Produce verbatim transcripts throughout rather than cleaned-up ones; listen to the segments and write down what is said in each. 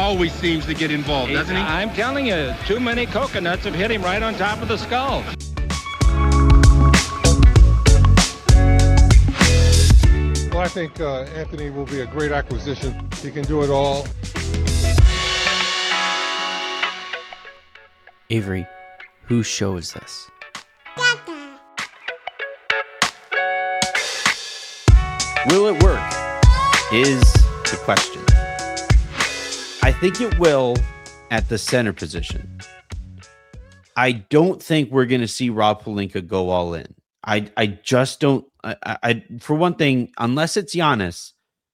always seems to get involved, he, doesn't he? I'm telling you, too many coconuts have hit him right on top of the skull. Well, I think uh, Anthony will be a great acquisition. He can do it all. Avery, whose show is this? Will it work? Is the question. I think it will at the center position. I don't think we're going to see Rob Pelinka go all in. I I just don't. I, I for one thing, unless it's Giannis,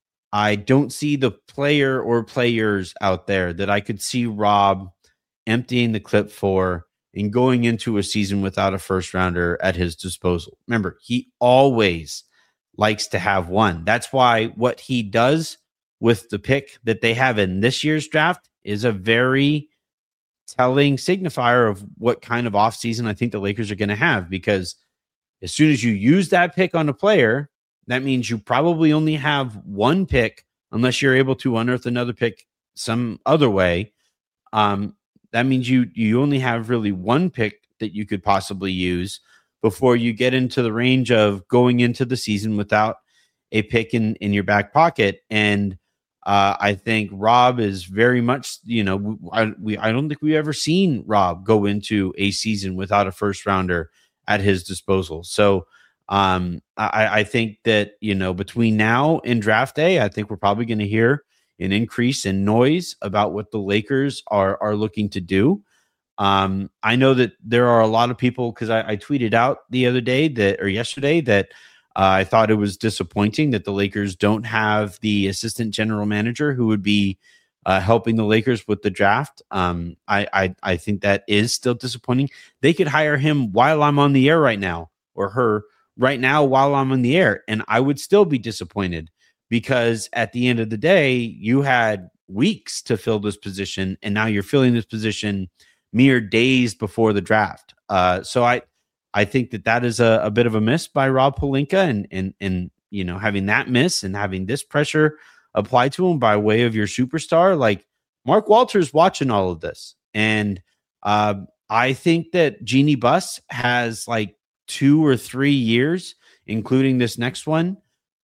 I don't see the player or players out there that I could see Rob emptying the clip for and going into a season without a first rounder at his disposal. Remember, he always likes to have one. That's why what he does with the pick that they have in this year's draft is a very telling signifier of what kind of offseason I think the Lakers are going to have, because as soon as you use that pick on a player, that means you probably only have one pick unless you're able to unearth another pick some other way. Um, that means you you only have really one pick that you could possibly use before you get into the range of going into the season without a pick in, in your back pocket. And uh, I think Rob is very much, you know, I, we, I don't think we've ever seen Rob go into a season without a first rounder at his disposal. So um, I, I think that, you know, between now and draft day, I think we're probably going to hear an increase in noise about what the Lakers are, are looking to do. Um, I know that there are a lot of people, because I, I tweeted out the other day that, or yesterday, that uh, I thought it was disappointing that the Lakers don't have the assistant general manager who would be uh, helping the Lakers with the draft. Um, I, I I think that is still disappointing. They could hire him while I'm on the air right now, or her right now while I'm on the air, and I would still be disappointed, because at the end of the day, you had weeks to fill this position, and now you're filling this position mere days before the draft. Uh, so I, I think that that is a, a bit of a miss by Rob Pelinka, and and and you know, having that miss and having this pressure applied to him by way of your superstar, like Mark Walters, watching all of this, and uh, I think that Jeannie Buss has like two or three years, including this next one,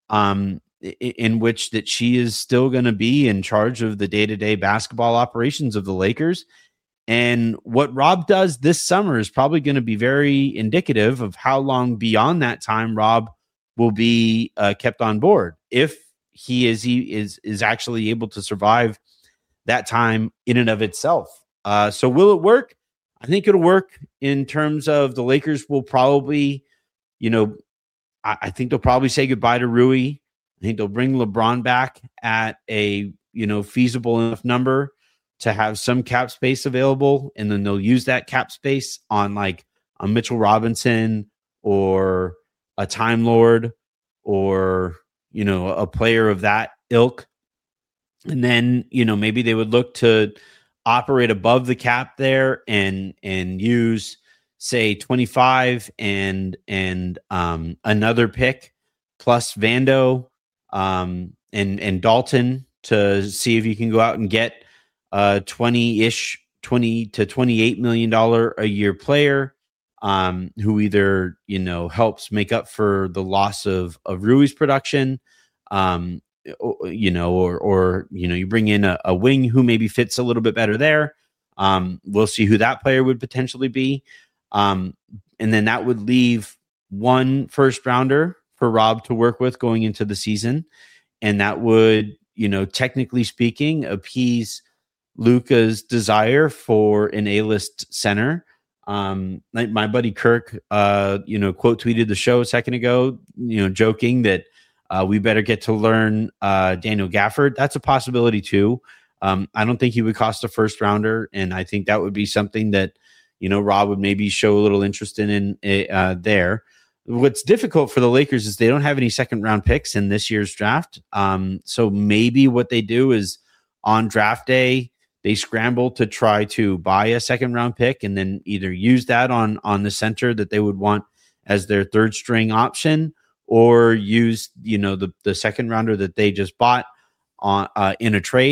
um, in, in which that she is still going to be in charge of the day-to-day basketball operations of the Lakers. And what Rob does this summer is probably going to be very indicative of how long beyond that time Rob will be uh, kept on board, if he is he is is actually able to survive that time in and of itself. Uh, so will it work? I think it'll work in terms of the Lakers will probably, you know, I, I think they'll probably say goodbye to Rui. I think they'll bring LeBron back at a, you know, feasible enough number to have some cap space available, and then they'll use that cap space on like a Mitchell Robinson or a Time Lord or, you know, a player of that ilk. And then, you know, maybe they would look to operate above the cap there and and use, say, twenty-five and and um, another pick plus Vando um, and and Dalton to see if you can go out and get uh twenty-ish, twenty to twenty-eight million dollars a year player um who either, you know, helps make up for the loss of of Rui's production, um you know, or or you know, you bring in a, a wing who maybe fits a little bit better there. Um we'll see who that player would potentially be, um and then that would leave one first rounder for Rob to work with going into the season, and that would, you know, technically speaking, appease Luka's desire for an A-list center. Um, like my buddy Kirk, uh, you know, quote tweeted the show a second ago, you know, joking that uh, we better get to learn uh, Daniel Gafford. That's a possibility too. Um, I don't think he would cost a first rounder, and I think that would be something that, you know, Rob would maybe show a little interest in, in uh, there. What's difficult for the Lakers is they don't have any second round picks in this year's draft. Um, so maybe what they do is on draft day, they scramble to try to buy a second round pick and then either use that on, on the center that they would want as their third string option, or use, you know, the, the second rounder that they just bought on uh, in a trade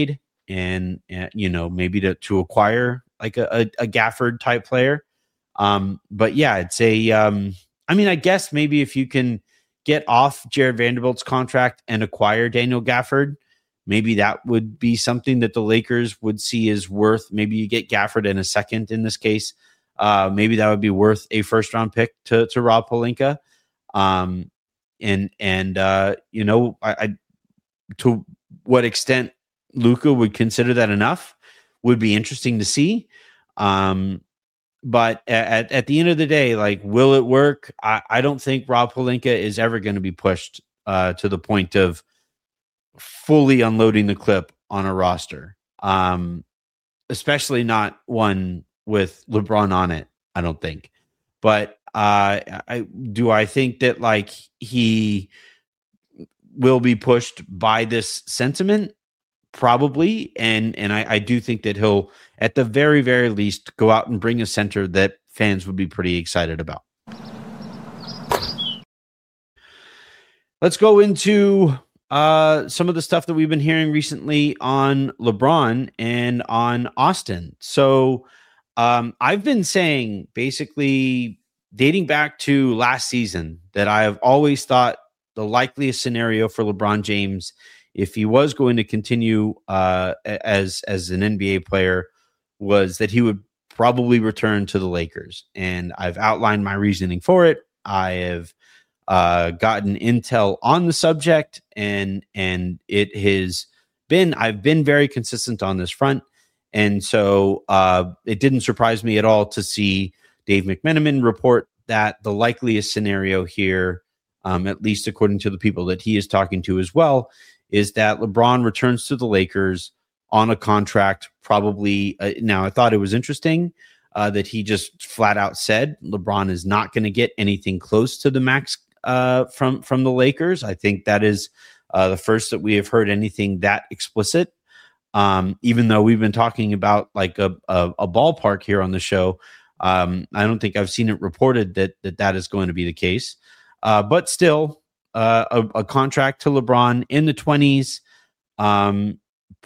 and, and you know, maybe to to acquire like a, a, a Gafford type player. Um, but yeah, it's a. Um, I mean, I guess maybe if you can get off Jared Vanderbilt's contract and acquire Daniel Gafford, maybe that would be something that the Lakers would see as worth. Maybe you get Gafford in a second in this case. Uh, maybe that would be worth a first round pick to, to Rob Pelinka. Um, and, and, uh, you know, I, I, to what extent Luka would consider that enough would be interesting to see. Um, But at, at the end of the day, like, will it work? I, I don't think Rob Pelinka is ever going to be pushed uh, to the point of fully unloading the clip on a roster, um, especially not one with LeBron on it, I don't think. But uh, I do I think that, like, he will be pushed by this sentiment? Probably. And and I, I do think that he'll, at the very, very least, go out and bring a center that fans would be pretty excited about. Let's go into uh, some of the stuff that we've been hearing recently on LeBron and on Austin. So um, I've been saying, basically dating back to last season, that I have always thought the likeliest scenario for LeBron James, if he was going to continue uh, as as an N B A player, was that he would probably return to the Lakers. And I've outlined my reasoning for it. I have uh, gotten intel on the subject, and and it has been, I've been very consistent on this front. And so uh, it didn't surprise me at all to see Dave McMenamin report that the likeliest scenario here, um, at least according to the people that he is talking to as well, is that LeBron returns to the Lakers on a contract, probably. Uh, now, I thought it was interesting uh, that he just flat out said LeBron is not going to get anything close to the max uh, from, from the Lakers. I think that is uh, the first that we have heard anything that explicit. Um, even though we've been talking about like a, a, a ballpark here on the show, um, I don't think I've seen it reported that that, that is going to be the case. Uh, but still, Uh, a, a contract to LeBron in the twenties. Um,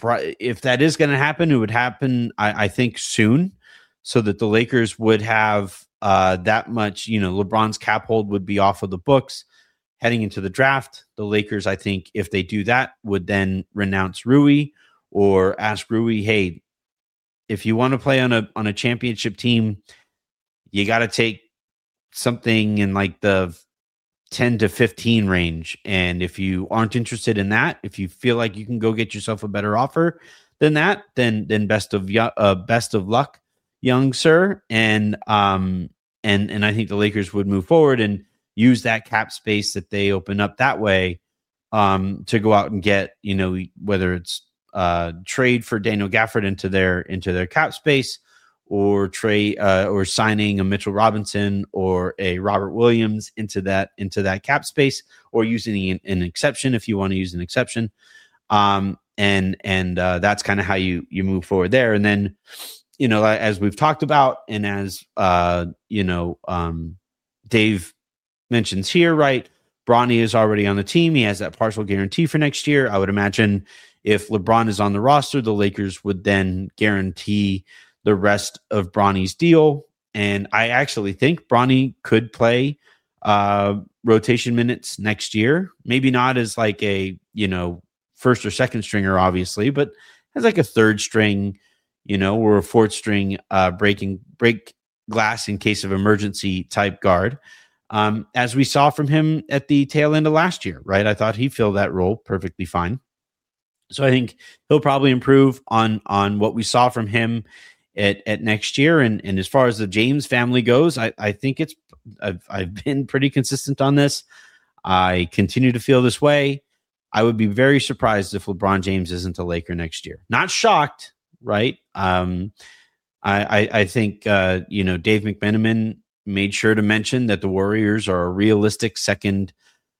if that is going to happen, it would happen, I, I think, soon, so that the Lakers would have uh, that much, you know, LeBron's cap hold would be off of the books heading into the draft. The Lakers, I think, if they do that, would then renounce Rui or ask Rui, hey, if you want to play on a on a championship team, you got to take something in like the ten to fifteen range. And if you aren't interested in that, if you feel like you can go get yourself a better offer than that, then then best of uh, best of luck, young sir. And um and and I think the Lakers would move forward and use that cap space that they open up that way um to go out and get, you know, whether it's uh trade for Daniel Gafford into their into their cap space, or trade uh, or signing a Mitchell Robinson or a Robert Williams into that into that cap space, or using an, an exception if you want to use an exception. Um, and and uh, that's kind of how you you move forward there. And then, you know, as we've talked about, and as uh, you know, um, Dave mentions here, right? Bronny is already on the team. He has that partial guarantee for next year. I would imagine if LeBron is on the roster, the Lakers would then guarantee the rest of Bronny's deal. And I actually think Bronny could play uh, rotation minutes next year. Maybe not as like a, you know, first or second stringer, obviously, but as like a third string, you know, or a fourth string uh, breaking break glass in case of emergency type guard. Um, as we saw from him at the tail end of last year, right? I thought he filled that role perfectly fine. So I think he'll probably improve on, on what we saw from him At, at next year. And, and as far as the James family goes, I, I think it's, I've, I've been pretty consistent on this. I continue to feel this way. I would be very surprised if LeBron James isn't a Laker next year. Not shocked, right? Um, I, I, I think, uh, you know, Dave McMenamin made sure to mention that the Warriors are a realistic second,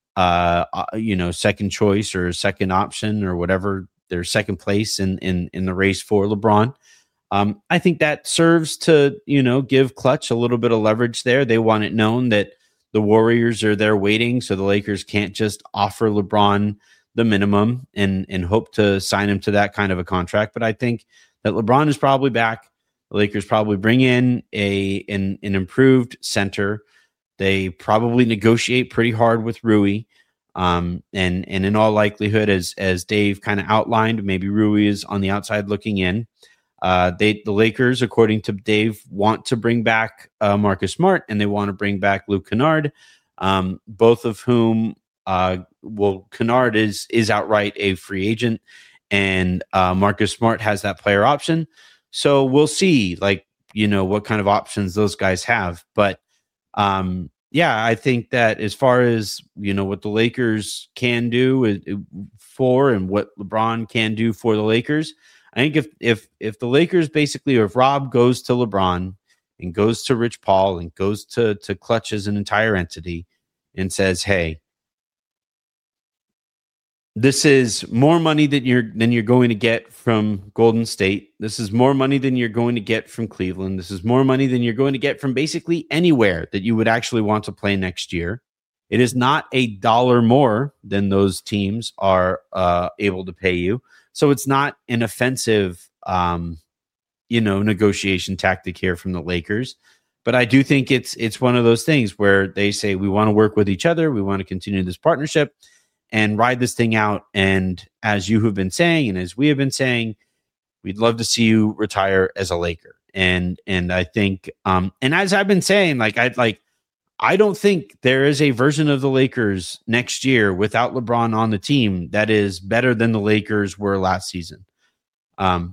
uh, you know, second choice or second option or whatever, their second place in, in, in the race for LeBron. Um, I think that serves to, you know, give Clutch a little bit of leverage there. They want it known that the Warriors are there waiting, so the Lakers can't just offer LeBron the minimum and and hope to sign him to that kind of a contract. But I think that LeBron is probably back. The Lakers probably bring in a an, an improved center. They probably negotiate pretty hard with Rui. Um, and and in all likelihood, as as Dave kind of outlined, maybe Rui is on the outside looking in. Uh, they the Lakers, according to Dave, want to bring back uh, Marcus Smart, and they want to bring back Luke Kennard, um, both of whom, uh, well, Kennard is is outright a free agent, and uh, Marcus Smart has that player option. So we'll see, like, you know, what kind of options those guys have. But um, yeah, I think that as far as, you know, what the Lakers can do for and what LeBron can do for the Lakers, I think if if if the Lakers basically, or if Rob goes to LeBron and goes to Rich Paul and goes to to Clutch as an entire entity and says, hey, this is more money than you're than you're going to get from Golden State. This is more money than you're going to get from Cleveland. This is more money than you're going to get from basically anywhere that you would actually want to play next year. It is not a dollar more than those teams are uh, able to pay you. So it's not an offensive, um, you know, negotiation tactic here from the Lakers. But I do think it's it's one of those things where they say, we want to work with each other. We want to continue this partnership and ride this thing out. And as you have been saying, and as we have been saying, we'd love to see you retire as a Laker. And and I think, um, and as I've been saying, like I'd like, I don't think there is a version of the Lakers next year without LeBron on the team that is better than the Lakers were last season. Um,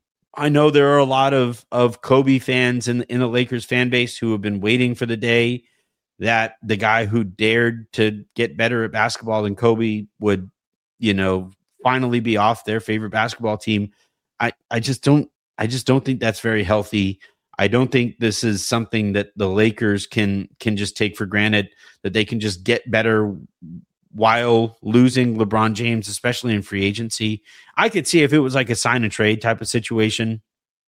I know there are a lot of of Kobe fans in in the Lakers fan base who have been waiting for the day that the guy who dared to get better at basketball than Kobe would, you know, finally be off their favorite basketball team. I, I just don't, I just don't think that's very healthy. I don't think this is something that the Lakers can, can just take for granted, that they can just get better while losing LeBron James, especially in free agency. I could see if it was like a sign and trade type of situation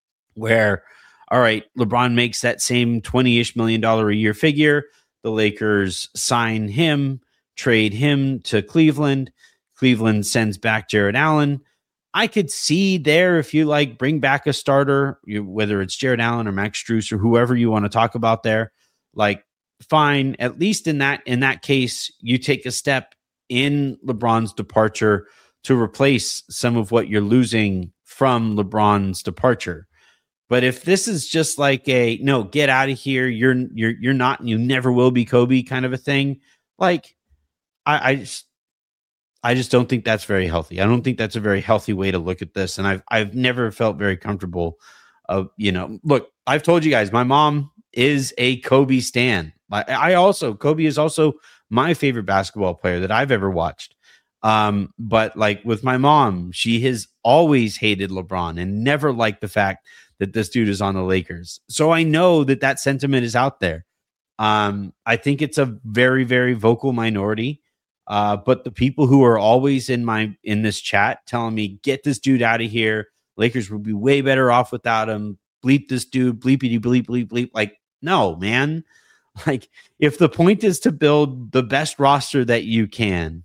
where, all right, LeBron makes that same twenty-ish million dollar a year figure. The Lakers sign him, trade him to Cleveland. Cleveland sends back Jared Allen. I could see there, if you like, bring back a starter, you, whether it's Jared Allen or Max Strus or whoever you want to talk about there, like, fine. At least in that in that case, you take a step in LeBron's departure to replace some of what you're losing from LeBron's departure. But if this is just like a no, get out of here, you're you're you're not, and you never will be Kobe kind of a thing, like I, I just I just don't think that's very healthy. I don't think that's a very healthy way to look at this, and I've I've never felt very comfortable. Of you know, look, I've told you guys, my mom is a Kobe stan. I, I also Kobe is also my favorite basketball player that I've ever watched. Um, but like with my mom, she has always hated LeBron and never liked the fact that this dude is on the Lakers. So I know that that sentiment is out there. Um, I think it's a very, very vocal minority. Uh, but the people who are always in my, in this chat telling me, get this dude out of here. Lakers would be way better off without him. Bleep this dude, bleepity bleep, bleep, bleep. Like, no, man. Like, if the point is to build the best roster that you can,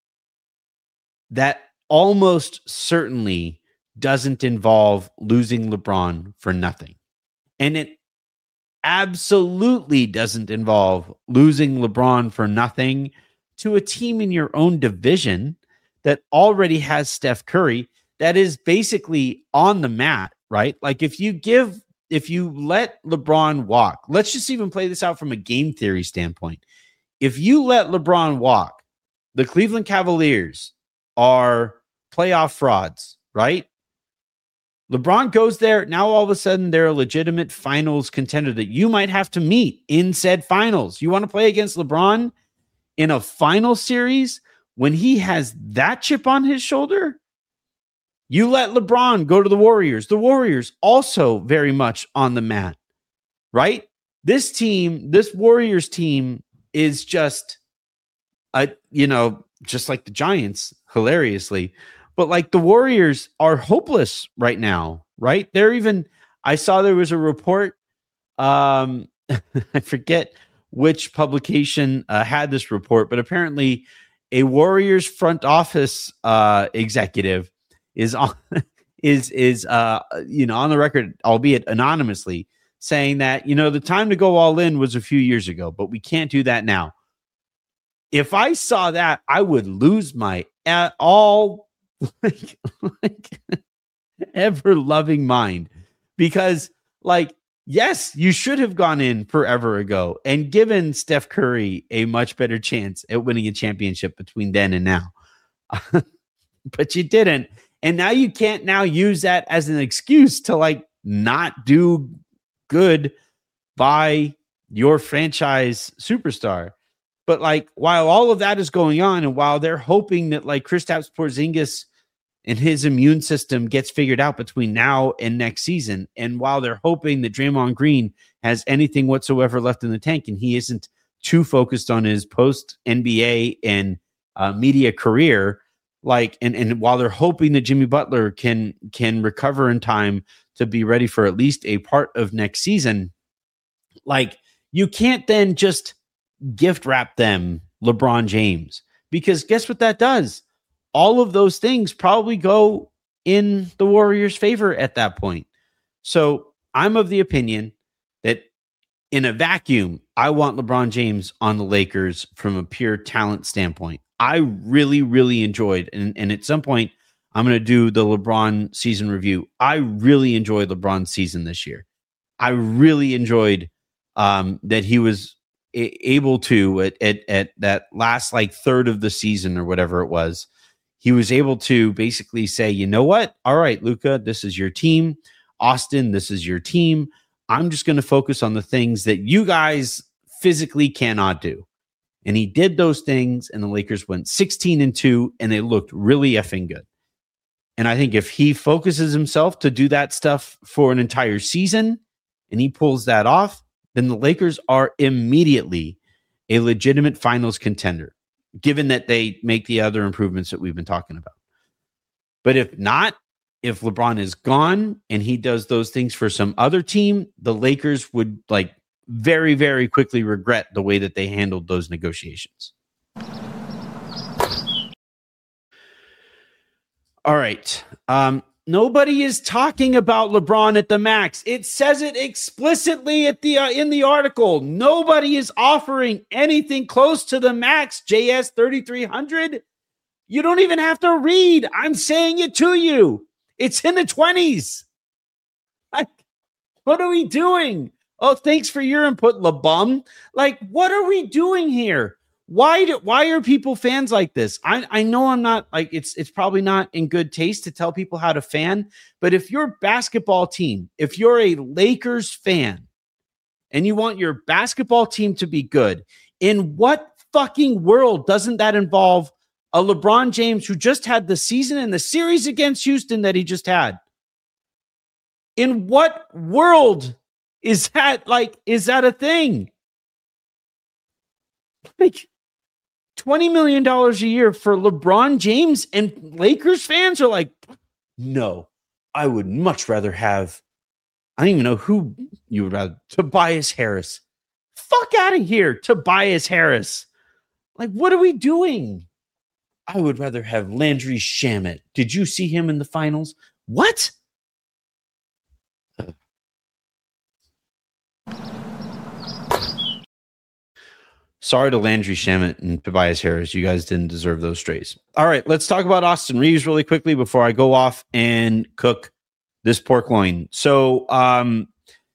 that almost certainly doesn't involve losing LeBron for nothing. And it absolutely doesn't involve losing LeBron for nothing to a team in your own division that already has Steph Curry, that is basically on the mat, right? Like if you give, if you let LeBron walk, let's just even play this out from a game theory standpoint. If you let LeBron walk, the Cleveland Cavaliers are playoff frauds, right? LeBron goes there. Now, all of a sudden, they're a legitimate finals contender that you might have to meet in said finals. You want to play against LeBron in a final series when he has that chip on his shoulder? You let LeBron go to the Warriors. The Warriors also very much on the mat, right? This team, this Warriors team is just, a, you know, just like the Giants, hilariously. But like the Warriors are hopeless right now, right? They're even, I saw there was a report, um, I forget which publication uh, had this report, but apparently a Warriors front office uh, executive is on is is uh, you know on the record, albeit anonymously, saying that, you know, the time to go all in was a few years ago, but we can't do that now. If I saw that, I would lose my at all like, like ever loving mind, because like, yes, you should have gone in forever ago and given Steph Curry a much better chance at winning a championship between then and now. But you didn't. And now you can't now use that as an excuse to like not do good by your franchise superstar. But like, while all of that is going on, and while they're hoping that like Kristaps Porzingis and his immune system gets figured out between now and next season, and while they're hoping that Draymond Green has anything whatsoever left in the tank and he isn't too focused on his post N B A and uh, media career, like, and, and while they're hoping that Jimmy Butler can can recover in time to be ready for at least a part of next season, like, you can't then just gift wrap them LeBron James, because guess what that does? All of those things probably go in the Warriors' favor at that point. So I'm of the opinion that in a vacuum, I want LeBron James on the Lakers from a pure talent standpoint. I really, really enjoyed, and, and at some point, I'm going to do the LeBron season review. I really enjoyed LeBron's season this year. I really enjoyed um, that he was a- able to, at, at, at that last like third of the season or whatever it was, he was able to basically say, you know what? All right, Luka, this is your team. Austin, this is your team. I'm just going to focus on the things that you guys physically cannot do. And he did those things, and the Lakers went sixteen and two, and they looked really effing good. And I think if he focuses himself to do that stuff for an entire season and he pulls that off, then the Lakers are immediately a legitimate finals contender, given that they make the other improvements that we've been talking about. But if not, if LeBron is gone and he does those things for some other team, the Lakers would like very, very quickly regret the way that they handled those negotiations. All right. Um, nobody is talking about LeBron at the max. It says it explicitly at the uh, in the article. Nobody is offering anything close to the max. J S thirty-three hundred. You don't even have to read. I'm saying it to you. It's in the twenties. Like, what are we doing? Oh, thanks for your input, LeBum. Like, what are we doing here? Why do, why are people fans like this? I, I know I'm not like, it's it's probably not in good taste to tell people how to fan, but if your basketball team, if you're a Lakers fan and you want your basketball team to be good, in what fucking world doesn't that involve a LeBron James who just had the season and the series against Houston that he just had? In what world is that like, is that a thing? Like, twenty million dollars a year for LeBron James, and Lakers fans are like, no, I would much rather have, I don't even know who you would rather, Tobias Harris. Fuck out of here, Tobias Harris. Like, what are we doing? I would rather have Landry Shamet. Did you see him in the finals? What? Sorry to Landry Shamet and Tobias Harris. You guys didn't deserve those strays. All right, let's talk about Austin Reeves really quickly before I go off and cook this pork loin. So, um,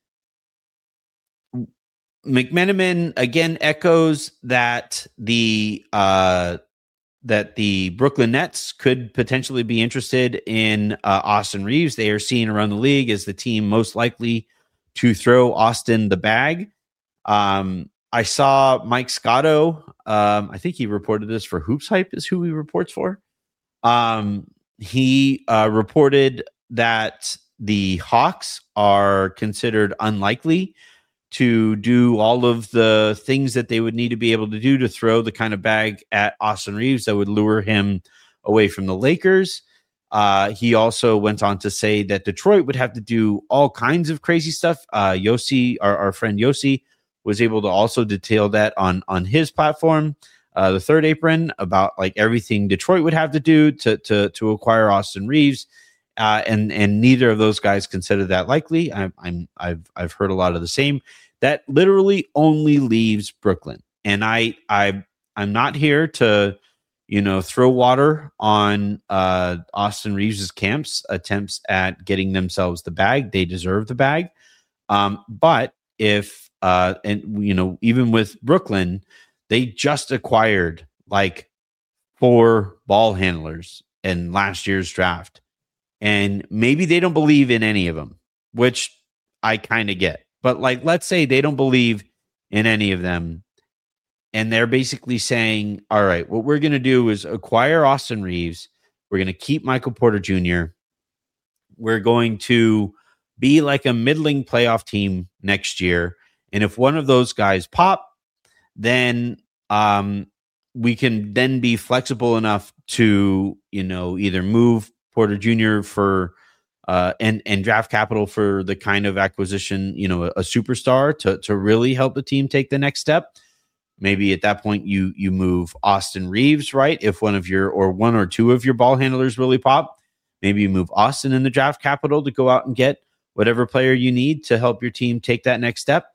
McMenamin again echoes that the uh, that the Brooklyn Nets could potentially be interested in uh, Austin Reeves. They are seen around the league as the team most likely to throw Austin the bag. Um, I saw Mike Scotto. Um, I think he reported this for Hoops Hype is who he reports for. Um, he uh, reported that the Hawks are considered unlikely to do all of the things that they would need to be able to do to throw the kind of bag at Austin Reeves that would lure him away from the Lakers. Uh, he also went on to say that Detroit would have to do all kinds of crazy stuff. Uh, Yossi, our, our friend Yossi, was able to also detail that on, on his platform. uh, the third apron about like everything Detroit would have to do to to to acquire Austin Reaves, uh, and and neither of those guys consider that likely. I, I'm I've I've heard a lot of the same. That literally only leaves Brooklyn, and I I I'm not here to, you know, throw water on uh, Austin Reaves' camp's attempts at getting themselves the bag. They deserve the bag, um, but if uh, and you know, even with Brooklyn, they just acquired like four ball handlers in last year's draft. And maybe they don't believe in any of them, which I kind of get. But like, let's say they don't believe in any of them. And they're basically saying, all right, what we're going to do is acquire Austin Reaves. We're going to keep Michael Porter Junior We're going to be like a middling playoff team next year. And if one of those guys pop, then um, we can then be flexible enough to, you know, either move Porter Junior for uh, and and draft capital for the kind of acquisition, you know, a, a superstar to to really help the team take the next step. Maybe at that point you you move Austin Reaves, right? If one of your or one or two of your ball handlers really pop, maybe you move Austin in the draft capital to go out and get whatever player you need to help your team take that next step.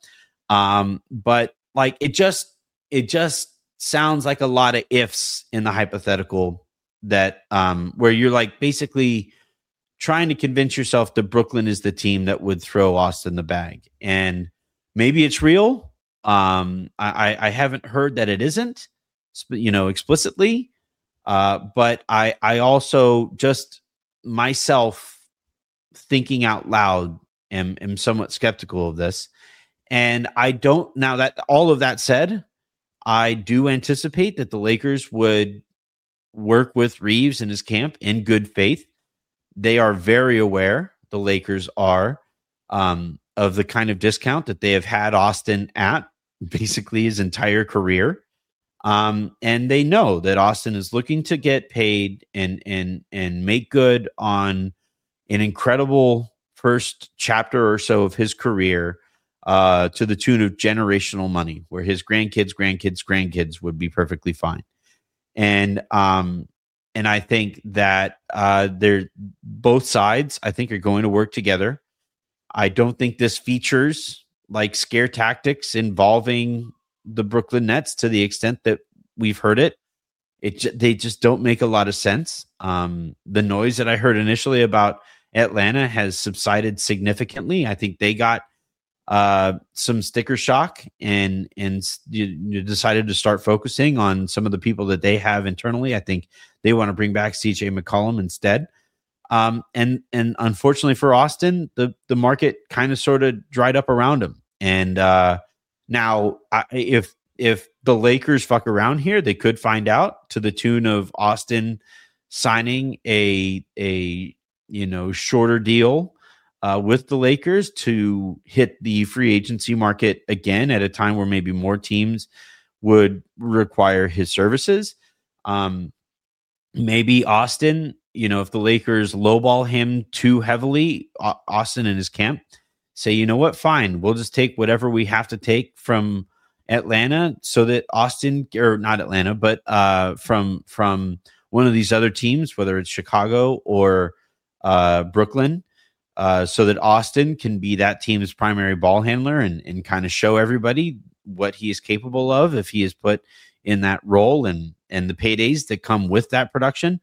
Um, but like it just it just sounds like a lot of ifs in the hypothetical that um, where you're like basically trying to convince yourself that Brooklyn is the team that would throw Austin the bag. And maybe it's real. Um, I, I haven't heard that it isn't, you know, explicitly. Uh, but I, I also just myself thinking out loud am, am somewhat skeptical of this. And I don't, now that all of that said, I do anticipate that the Lakers would work with Reaves and his camp in good faith. They are very aware, the Lakers are, um, of the kind of discount that they have had Austin at basically his entire career. Um, and they know that Austin is looking to get paid and and and make good on an incredible first chapter or so of his career, uh, to the tune of generational money, where his grandkids, grandkids, grandkids would be perfectly fine. And um, and I think that uh, they're both sides, I think, are going to work together. I don't think this features like scare tactics involving the Brooklyn Nets to the extent that we've heard it. It they just don't make a lot of sense. Um, the noise that I heard initially about Atlanta has subsided significantly. I think they got uh, some sticker shock and and you, you decided to start focusing on some of the people that they have internally. I think they want to bring back C J McCollum instead. Um, and and unfortunately for Austin, the the market kind of sort of dried up around him. And uh, now, I, if if the Lakers fuck around here, they could find out to the tune of Austin signing a a you know shorter deal uh, with the Lakers to hit the free agency market again at a time where maybe more teams would require his services. Um, maybe Austin, you know, if the Lakers lowball him too heavily, Austin and his camp say, you know what, fine, we'll just take whatever we have to take from Atlanta so that Austin, or not Atlanta, but uh, from from one of these other teams, whether it's Chicago or uh, Brooklyn, uh, so that Austin can be that team's primary ball handler and, and kind of show everybody what he is capable of if he is put in that role and and the paydays that come with that production.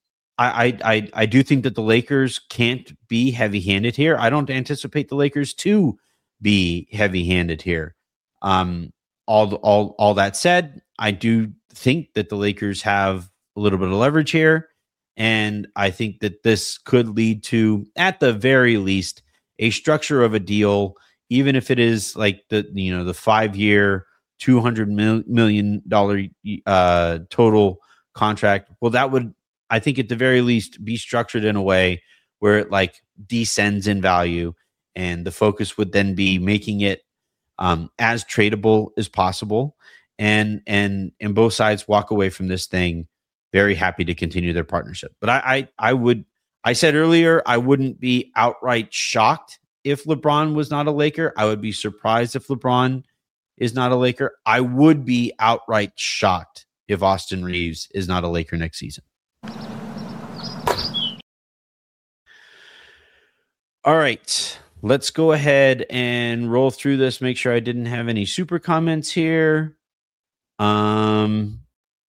I, I I do think that the Lakers can't be heavy-handed here. I don't anticipate the Lakers to be heavy-handed here. Um, all all all that said, I do think that the Lakers have a little bit of leverage here, and I think that this could lead to, at the very least, a structure of a deal, even if it is like the you know the five-year, two hundred million dollars uh, total contract. Well, that would, I think, at the very least, be structured in a way where it like descends in value, and the focus would then be making it um, as tradable as possible, and and and both sides walk away from this thing very happy to continue their partnership. But I I, I would I said earlier I wouldn't be outright shocked if LeBron was not a Laker. I would be surprised if LeBron is not a Laker. I would be outright shocked if Austin Reeves is not a Laker next season. All right, let's go ahead and roll through this. Make sure I didn't have any super comments here. Um,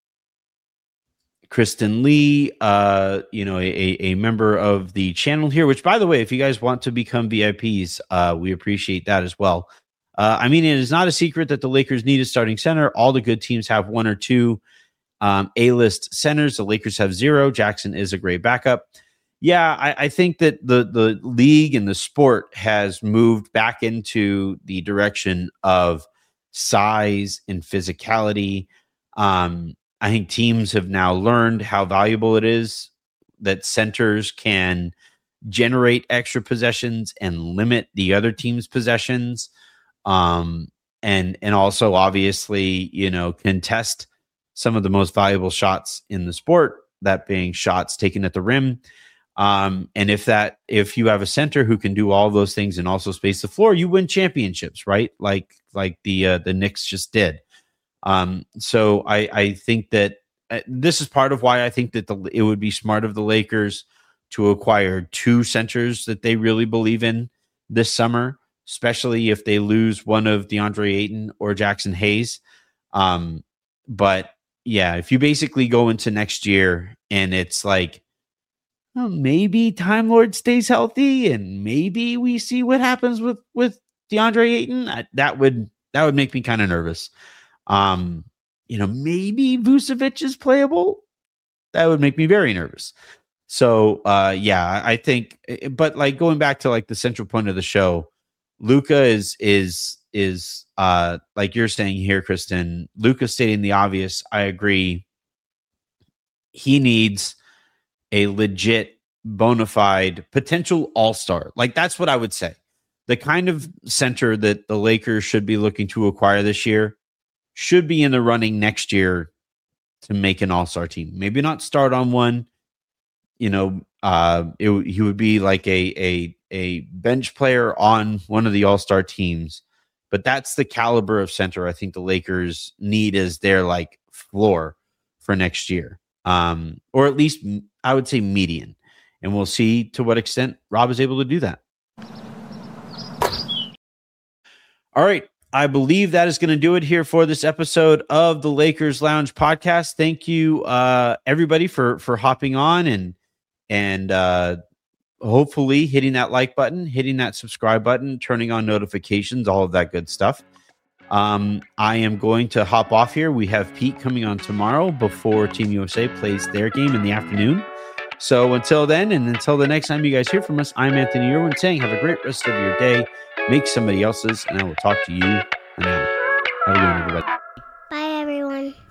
Kristen Lee, uh, you know, a, a member of the channel here, which, by the way, if you guys want to become V I Ps, uh, we appreciate that as well. Uh, I mean, it is not a secret that the Lakers need a starting center. All the good teams have one or two um, A-list centers. The Lakers have zero. Jackson is a great backup. Yeah, I, I think that the the league and the sport has moved back into the direction of size and physicality. Um, I think teams have now learned how valuable it is that centers can generate extra possessions and limit the other team's possessions. Um, and and also, obviously, you know, contest some of the most valuable shots in the sport, that being shots taken at the rim. Um, and if that, if you have a center who can do all those things and also space the floor, you win championships, right? Like, like the, uh, the Knicks just did. Um, so I, I think that uh, this is part of why I think that the, it would be smart of the Lakers to acquire two centers that they really believe in this summer, especially if they lose one of DeAndre Ayton or Jackson Hayes. Um, but yeah, if you basically go into next year and it's like, well, maybe Time Lord stays healthy and maybe we see what happens with, with DeAndre Ayton, that would, that would make me kind of nervous. Um, you know, maybe Vucevic is playable. That would make me very nervous. So, uh, yeah, I think, but like going back to like the central point of the show, Luka is, is, is, uh, like you're saying here, Kristen, Luka stating the obvious. I agree. He needs a legit, bona fide potential all-star. Like, that's what I would say. The kind of center that the Lakers should be looking to acquire this year should be in the running next year to make an all-star team. Maybe not start on one. You know, uh, it, he would be like a, a, a bench player on one of the all-star teams. But that's the caliber of center I think the Lakers need as their like floor for next year. Um, or at least I would say median. And we'll see to what extent Rob is able to do that. All right. I believe that is going to do it here for this episode of the Lakers Lounge podcast. Thank you, uh, everybody, for for hopping on and and uh, hopefully hitting that like button, hitting that subscribe button, turning on notifications, all of that good stuff. Um, I am going to hop off here. We have Pete coming on tomorrow before Team U S A plays their game in the afternoon. So until then, and until the next time you guys hear from us, I'm Anthony Irwin saying have a great rest of your day. Make somebody else's, and I will talk to you. And have a good one, everybody. Bye, everyone.